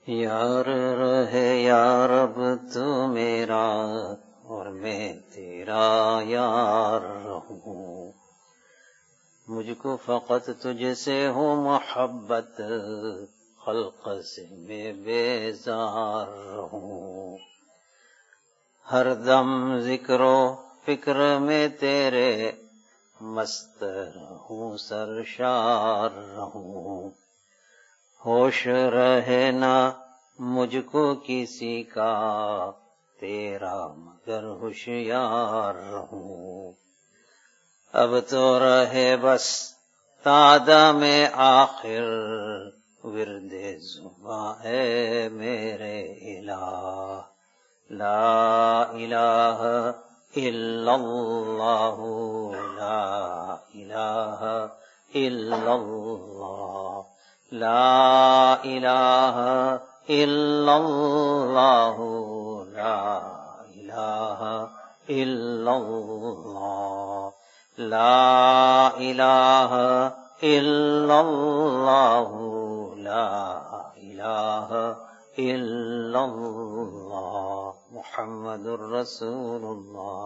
یار رہے یا رب تو میرا اور میں تیرا یار رہوں، مجھ کو فقط تجھ سے ہو محبت، خلق سے میں بیزار رہوں، ہر دم ذکر و فکر میں تیرے مست رہوں، سرشار رہوں، ہوش رہے نہ مجھ کو کسی کا، تیرا مگر ہوشیار رہوں، اب تو رہے بس تادہ میں آخر، ورد زباں ہے میرے الہ، لا الہ الا اللہ، لا الہ الا اللہ، لا الہ الا اللہ، لا الہ الا اللہ، لا الہ الا اللہ، لا الہ الا اللہ، محمد الرسول اللہ۔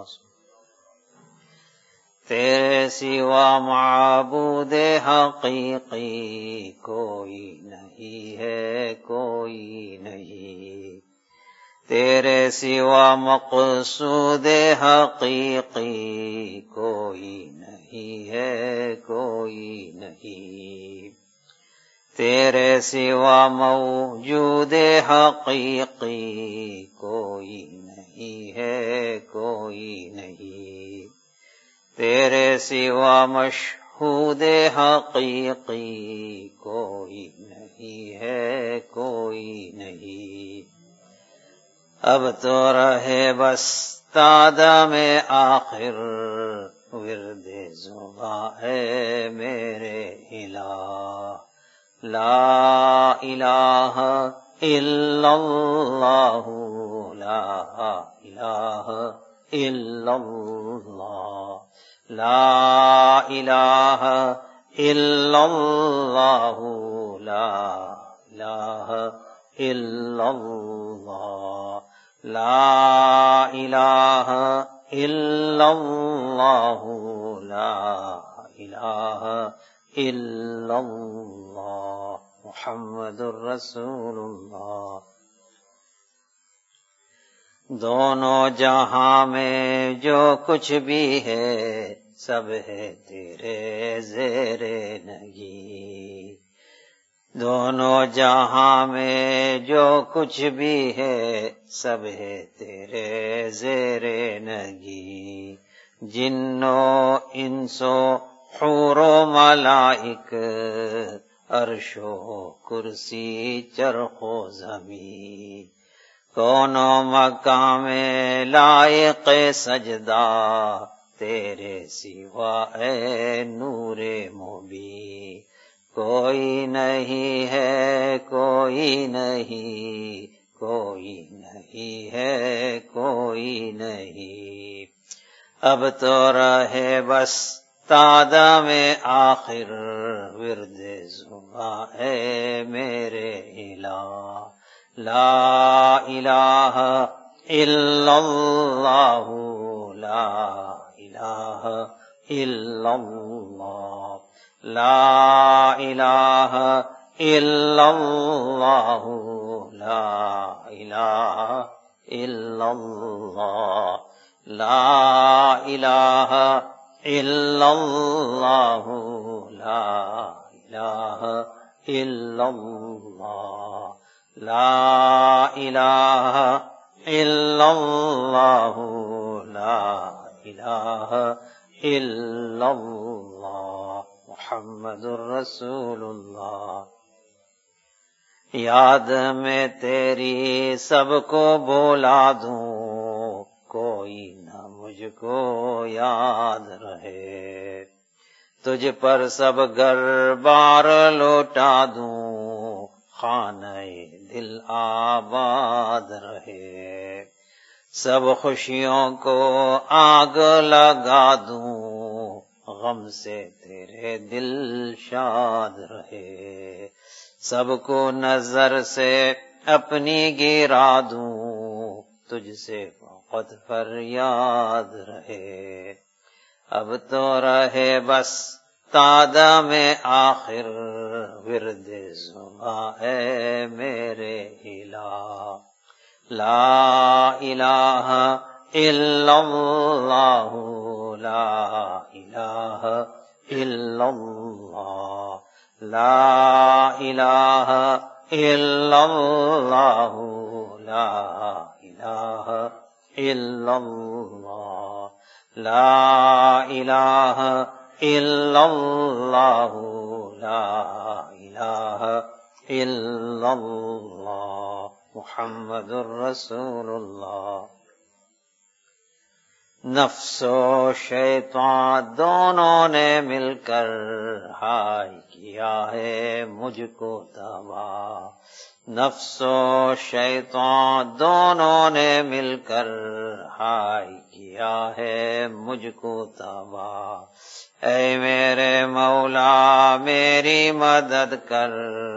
تیرے سوا معبود حقیقی کوئی نہیں ہے، کوئی نہیں، تیرے سوا مقصود حقیقی کوئی نہیں ہے، کوئی نہیں، تیرے سوا موجود حقیقی کوئی نہیں ہے، کوئی نہیں، تیرے سوا مشہود حقیقی کوئی نہیں ہے، کوئی نہیں، اب تو رہے بس تادہ میں آخر، ورد زباں ہے میرے الہ، لا الہ الا اللہ، لا الہ الا اللہ، لا الہ الا اللہ، لا الہ الا اللہ، لا الہ الا اللہ، لا الہ الا اللہ، محمد الرسول اللہ۔ دونوں جہاں میں جو کچھ بھی ہے، سب ہے تیرے زیر نگی، دونوں جہاں میں جو کچھ بھی ہے، سب ہے تیرے زیر نگی، جن و انس و حور و ملائک، عرش و کرسی چرخ و زمین، کون و مکان میں لائق سجدہ، تیرے سوا اے نور مبین، کوئی نہیں ہے، کوئی نہیں، کوئی نہیں ہے، کوئی نہیں، اب تو رہے بس تادہ میں آخر، ورد زباں ہے میرے الہ، لا الہ الا اللہ، لا الہ الا اللہ، لا الہ الا اللہ، لا الہ الا اللہ، لا الہ الا اللہ، لا الہ الا اللہ، لا الہ الا اللہ، لا الہ الا اللہ، محمد الرسول اللہ۔ یاد میں تیری سب کو بولا دوں، کوئی نہ مجھ کو یاد رہے، تجھ پر سب گھر بار لوٹا دوں، خانہ دل آباد رہے، سب خوشیوں کو آگ لگا دوں، غم سے تیرے دل شاد رہے، سب کو نظر سے اپنی گرا دوں تجھ سے فقط فریاد رہے. اب تو رہے بس تادہ میں آخر ورد زباں اے میرے الہ. لا الہ الا اللہ لا الہ الا اللہ لا الہ الا اللہ لا الہ الا اللہ لا الہ الا اللہ لا الہ الا اللہ محمد الرسول اللہ. نفس و شیطان دونوں نے مل کر ہائے کیا ہے مجھ کو تباہ. نفس و شیطان دونوں نے مل کر ہائے کیا ہے مجھ کو تباہ. اے میرے مولا میری مدد کر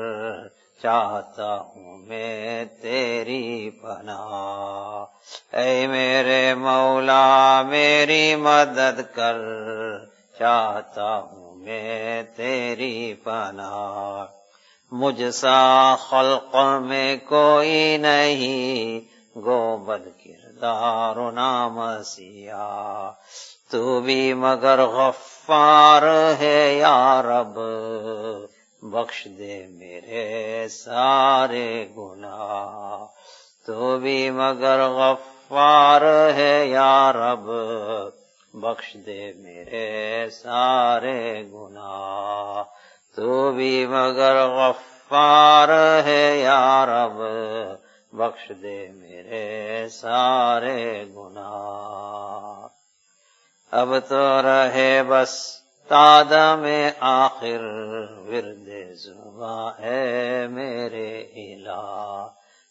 چاہتا ہوں میں تیری پناہ. اے میرے مولا میری مدد کر چاہتا ہوں میں تیری پناہ. مجھ سا خلق میں کوئی نہیں گو بد کردار و نامسیح. تو بھی مگر غفار ہے یا رب بخش دے میرے سارے گناہ. تو بھی مگر غفار ہے یا رب بخش دے میرے سارے گناہ. تو بھی مگر غفار ہے یا رب بخش دے میرے سارے گناہ. اب تو رہے بس تادہ میں آخر ورد زباں اے میرے الہ.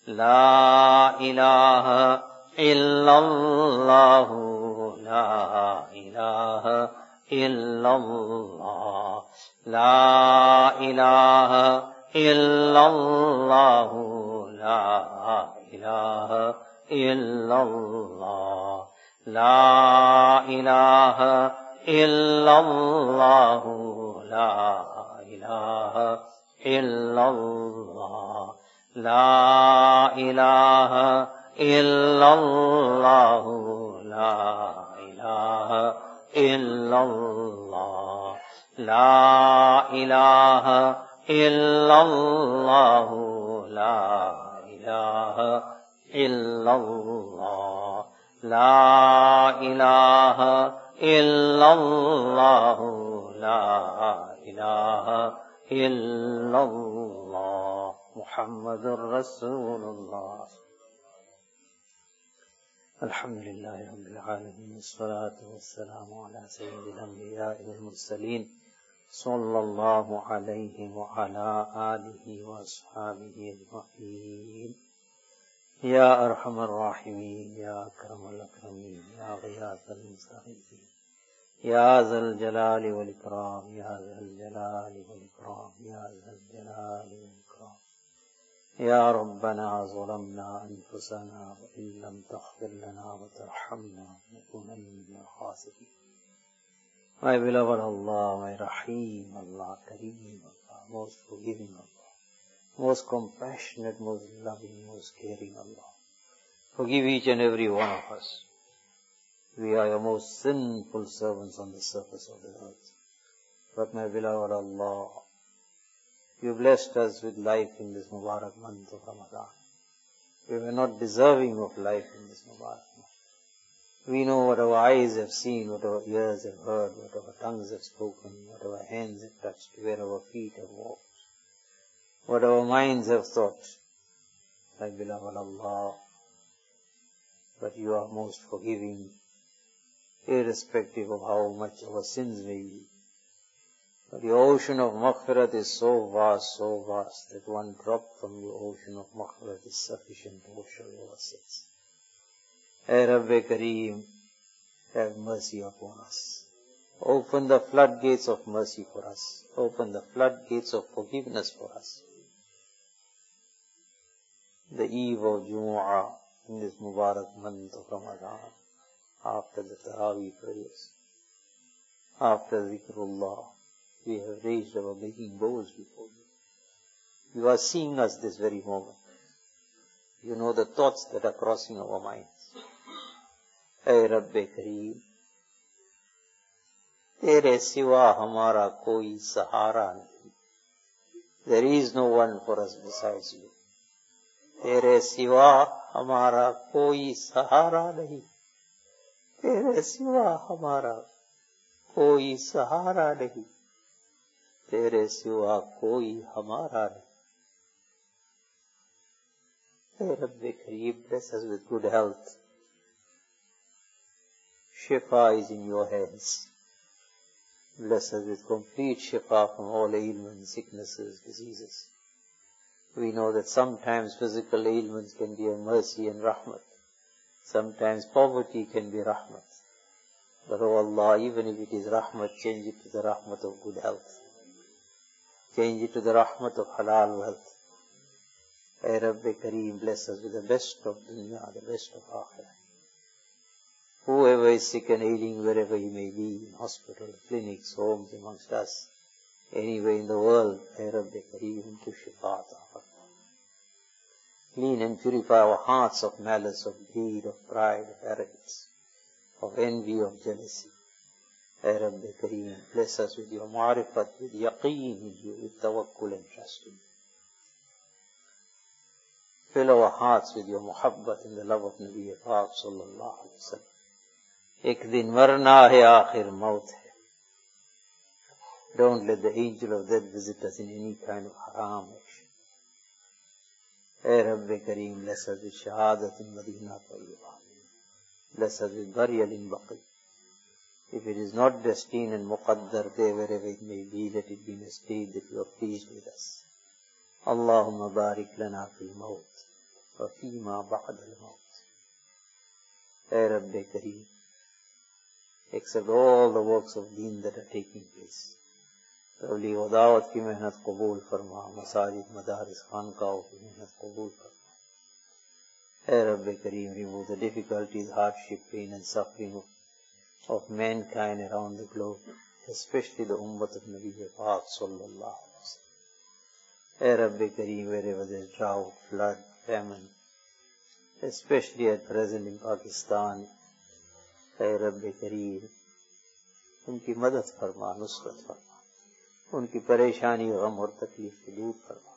لا الہ الا اللہ لا الہ الا اللہ لا الہ الا اللہ لا الہ الا اللہ لا الہ الا اللہ لا الہ الا اللہ لا الہ الا اللہ لا الہ الا اللہ لا الہ الا اللہ لا الہ الا اللہ لا الہ الا اللہ لا الہ الا اللہ محمد الرسول اللہ. الحمدللہ رب العالمین والصلاة والسلام علی سید الانبیاء والمرسلین صلی اللہ علیہ وعلی آلہ واصحابہ اجمعین. یا ارحم الراحمین یا اکرم الاکرمین یا غیاث المستغیثین یا ذا الجلال والاکرام یا ذا الجلال والاکرام یا ذا الجلال والاکرام. یا ربنا ظلمنا انفسنا وان لم تغفر لنا وترحمنا لنكونن من الخاسرین. My beloved Allah, my Rahim Allah, Kareem Allah, most forgiving Allah, most compassionate, most loving, most caring Allah. Forgive each and every one of us. We are your most sinful servants on the surface of the earth. But my beloved Allah, you blessed us with life in this Mubarak month of Ramadan. We were not deserving of life in this Mubarak month. We know what our eyes have seen, what our ears have heard, what our tongues have spoken, what our hands have touched, where our feet have walked, what our minds have thought. My beloved Allah, but you are most forgiving, irrespective of how much our sins may be. But the ocean of maghfirat is so vast that one drop from the ocean of maghfirat is sufficient to wash away our sins. Hey Rabbi Kareem, have mercy upon us. Open the floodgates of mercy for us. Open the floodgates of forgiveness for us. the eve of Jumu'ah in this Mubarak month of Ramadan, after the Taraweeh prayers, after Zikrullah, we have raised our begging bows before you. You are seeing us this very moment. You know the thoughts that are crossing our minds. اے رب کریم، تیرے سوا ہمارا کوئی سہارا نہیں. There is no one for us besides you. تیرے سوا ہمارا کوئی سہارا نہیں. تیرے سوا ہمارا کوئی سہارا نہیں. تیرے سوا کوئی ہمارا نہیں. اے رب کریم، bless us with good health. Shifa is in your hands. Bless us with complete shifa from all ailments, sicknesses, diseases. We know that sometimes physical ailments can be a mercy and rahmat. Sometimes poverty can be rahmat. But oh Allah, even if it is rahmat, change it to the rahmat of good health. Change it to the rahmat of halal wealth. Ay Rabbi Kareem, bless us with the best of dunya, the best of akhirah. Whoever is sick and ailing, wherever he may be, in hospitals, clinics, homes amongst us, anywhere in the world, Ay Rabbi Kareem, to shifa ta'ala. Clean and purify our hearts of malice, of greed, of pride, of arrogance, of envy, of jealousy. Ay Rabbi Kareem, bless us with your ma'rifat, with yaqeen in you, with tawakkul and trust in you. Fill our hearts with your muhabbat and the love of Nabi Paak sallallahu alaihi wasallam. ایک دن مرنا ہے، آخر موت ہے. Don't let the angel of death visit us in any kind of haram action. اے رب کریم، bless us with shahadat in Madinah Tayyibah. Bless us with burial in Baqi. If it is not destined and muqaddar there, wherever it may be, let it be in a state that you are pleased with us. Allahumma barik lana fil maut wa fima ba'da al-maut. اے رب کریم، accept all the works of deen that are taking place. تبلیغ و دعوت کی محنت قبول فرما. مساجد، مدارس، خانقاہوں کی محنت قبول فرما. اے رب کریم، remove the difficulties, hardship, pain and suffering of mankind around the globe, especially the Ummah of Nabi Paak sallallahu alaihi wasallam. اے رب کریم، wherever there is drought, flood, famine, especially at present in Pakistan, اے رب کریم، ان کی مدد فرما، نصرت فرما. ان کی پریشانی، غم اور تکلیف کو دور فرما.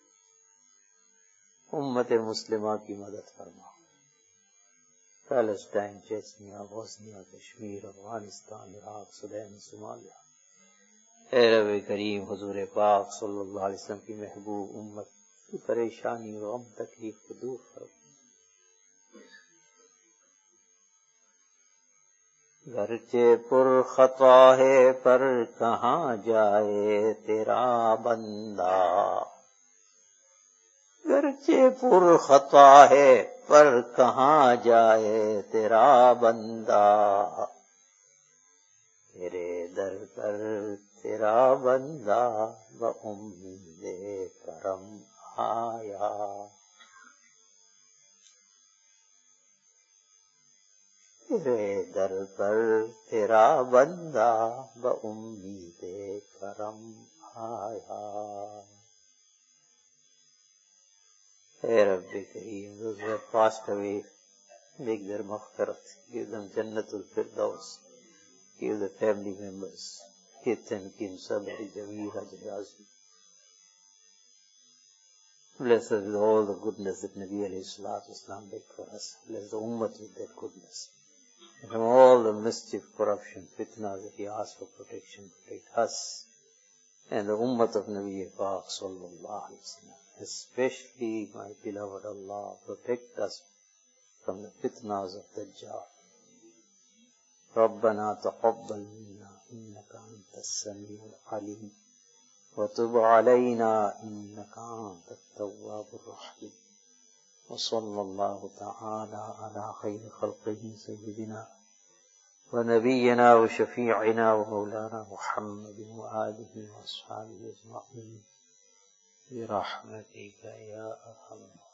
امت مسلمہ کی مدد فرما. Palestine, Chechnya, Bosnia, Kashmir, Afghanistan, Iraq, Sudan, صومالیہ. اے رب کریم، حضور پاک صلی اللہ علیہ وسلم کی محبوب امت کی پریشانی، غم، تکلیف کو دور فرما. گرچہ پر خطا ہے پر کہاں جائے تیرا بندہ. گرچہ پر خطا ہے پر کہاں جائے تیرا بندہ. تیرے در پر تیرا بندہ بامید کرم آیا. تیرے در پر تیرا بندہ بامید کرم آیا. اے رب کریم، those who have passed away, make their maghfirat, give them Jannatul Firdaus, give the family members, kith and kin, sabri, jameel, ajr, azim. Bless us with all the goodness that Nabi alayhi salatu wasalam begged for us. Bless the ummah with that goodness. And from all the mischief, corruption, fitna that he asked for protection, protect us and the ummah of Nabi Paak sallallahu alaihi wasallam. Especially, my beloved Allah, protect us from the fitnas of Dajjal. ربنا تقبل منا إنك أنت السميع العليم وتب علينا إنك أنت التواب الرحيم. وصلى الله تعالى على خير خلقه سيدنا ونبينا وشفيعنا ومولانا محمد وآله وأصحابه أجمعين برحمتك يا أرحم الراحمين.